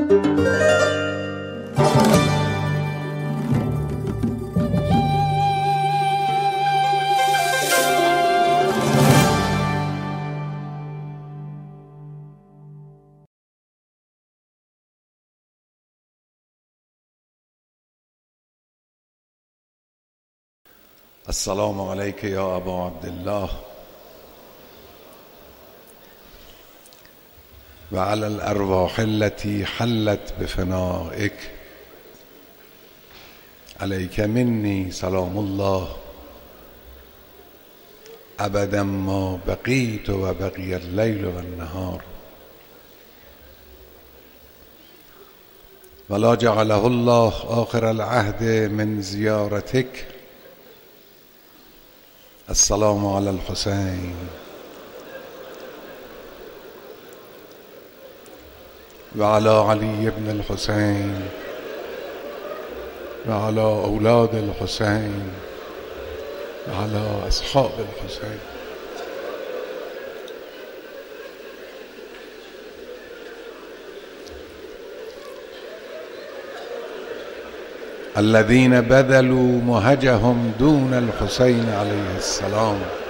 السلام عليك يا أبا عبد الله وعلى الأرواح التي حلت بفنائك. عليك مني سلام الله أبدا ما بقيت وبقي الليل والنهار. ولا جعله الله آخر العهد من زيارتك. السلام على الحسين وعلى علي بن الحسين وعلى أولاد الحسين وعلى أصحاب الحسين. الذين بذلوا مهجهم دون الحسين عليه السلام.